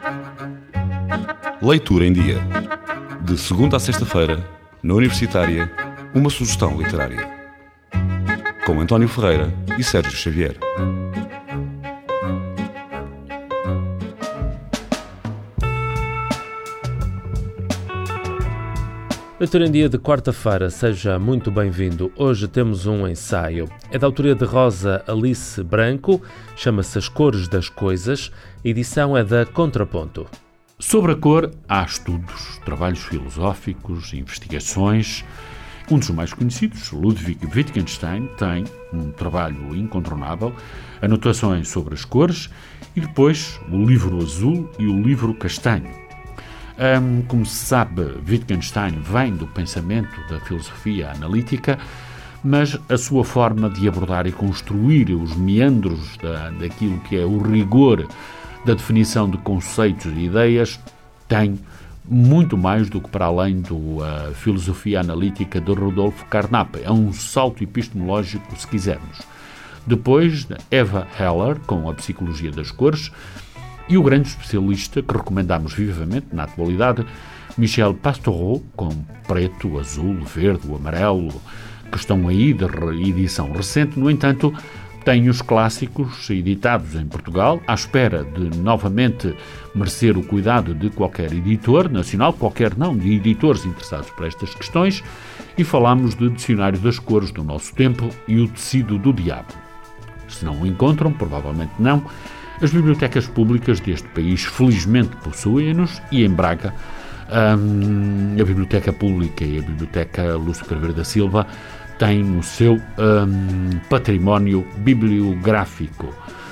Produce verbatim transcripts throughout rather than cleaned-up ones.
Leitura em Dia. De segunda a sexta-feira, na Universitária, uma sugestão literária. Com António Ferreira e Sérgio Xavier. Leitura em Dia de quarta-feira, seja muito bem-vindo. Hoje temos um ensaio. É da autoria de Rosa Alice Branco, chama-se As Cores das Coisas, a edição é da Contraponto. Sobre a cor, há estudos, trabalhos filosóficos, investigações. Um dos mais conhecidos, Ludwig Wittgenstein, tem um trabalho incontornável, anotações sobre as cores, e depois o livro azul e o livro castanho. Um, como se sabe, Wittgenstein vem do pensamento da filosofia analítica, mas a sua forma de abordar e construir os meandros da, daquilo que é o rigor da definição de conceitos e ideias tem muito mais do que para além da uh, filosofia analítica de Rudolf Carnap. É um salto epistemológico, se quisermos. Depois, Eva Heller, com a Psicologia das Cores, e o grande especialista que recomendamos vivamente na atualidade, Michel Pastoureau, com preto, o azul, o verde, o amarelo, que estão aí de edição recente. No entanto, tem os clássicos editados em Portugal, à espera de novamente merecer o cuidado de qualquer editor nacional, qualquer não, de editores interessados por estas questões, e falamos de Dicionário das Cores do Nosso Tempo e O Tecido do Diabo. Se não o encontram, provavelmente não, as bibliotecas públicas deste país felizmente possuem-nos, e em Braga hum, a Biblioteca Pública e a Biblioteca Lúcio Carveiro da Silva têm no seu hum, património bibliográfico.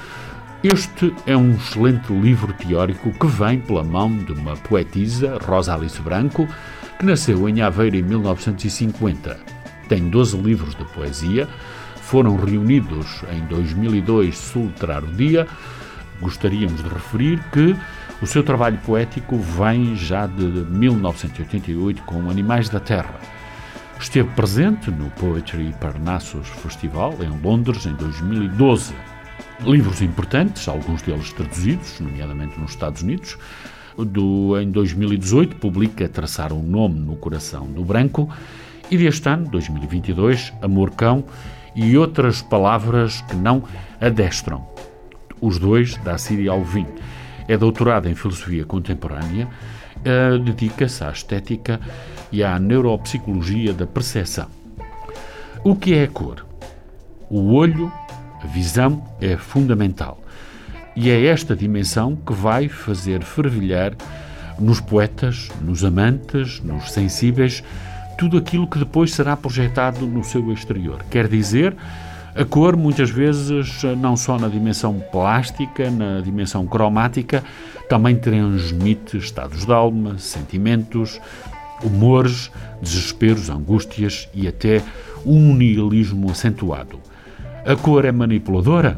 Este é um excelente livro teórico que vem pela mão de uma poetisa, Rosa Alice Branco, que nasceu em Aveiro em mil novecentos e cinquenta. Tem doze livros de poesia, foram reunidos em dois mil e dois sob o Literário Dia. Gostaríamos de referir que o seu trabalho poético vem já de mil novecentos e oitenta e oito com Animais da Terra. Esteve presente no Poetry Parnassus Festival, em Londres, em dois mil e doze. Livros importantes, alguns deles traduzidos, nomeadamente nos Estados Unidos. Do, em dois mil e dezoito, publica Traçar um Nome no Coração do Branco. E deste ano, dois mil e vinte e dois, Amor Cão e Outras Palavras que Não Adestram. Os dois, da Síria Alvim. É doutorado em Filosofia Contemporânea, uh, dedica-se à estética e à neuropsicologia da percepção. O que é a cor? O olho, a visão, é fundamental. E é esta dimensão que vai fazer fervilhar nos poetas, nos amantes, nos sensíveis, tudo aquilo que depois será projetado no seu exterior. Quer dizer, a cor, muitas vezes, não só na dimensão plástica, na dimensão cromática, também transmite estados de alma, sentimentos, humores, desesperos, angústias e até um nihilismo acentuado. A cor é manipuladora?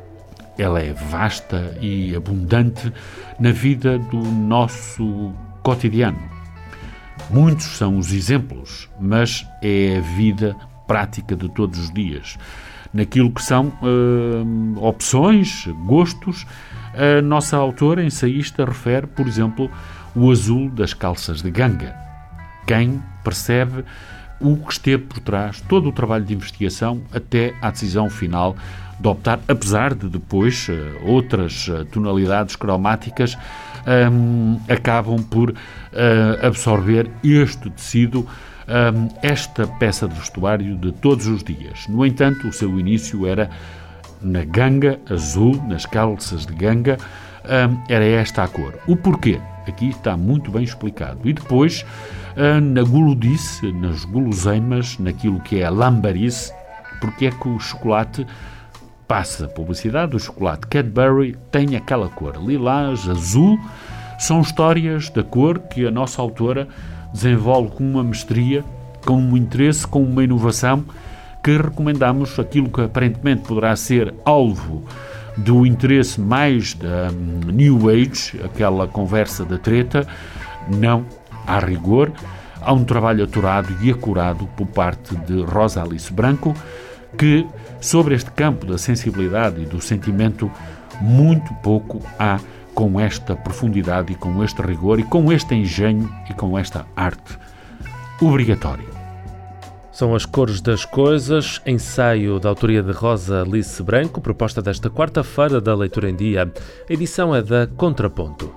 Ela é vasta e abundante na vida do nosso cotidiano. Muitos são os exemplos, mas é a vida prática de todos os dias. Naquilo que são uh, opções, gostos, a nossa autora ensaísta refere, por exemplo, o azul das calças de ganga. Quem percebe o que esteve por trás, todo o trabalho de investigação, até à decisão final de optar, apesar de depois uh, outras uh, tonalidades cromáticas um, acabam por uh, absorver este tecido, Um, esta peça de vestuário de todos os dias. No entanto, o seu início era na ganga azul, nas calças de ganga, um, era esta a cor. O porquê? Aqui está muito bem explicado. E depois, uh, na gulodice, nas guloseimas, naquilo que é a lambarice, porque é que o chocolate passa a publicidade, o chocolate Cadbury tem aquela cor, lilás, azul. São histórias da cor que a nossa autora desenvolve com uma mestria, com um interesse, com uma inovação, que recomendamos. Aquilo que aparentemente poderá ser alvo do interesse mais da New Age, aquela conversa da treta, não, há rigor, há um trabalho aturado e acurado por parte de Rosa Alice Branco, que sobre este campo da sensibilidade e do sentimento muito pouco há com esta profundidade e com este rigor e com este engenho e com esta arte obrigatória. São As Cores das Coisas, ensaio da autoria de Rosa Alice Branco, proposta desta quarta-feira da Leitura em Dia. A edição é da Contraponto.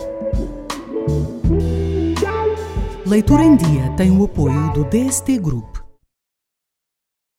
Leitura em Dia tem o apoio do D S T Group.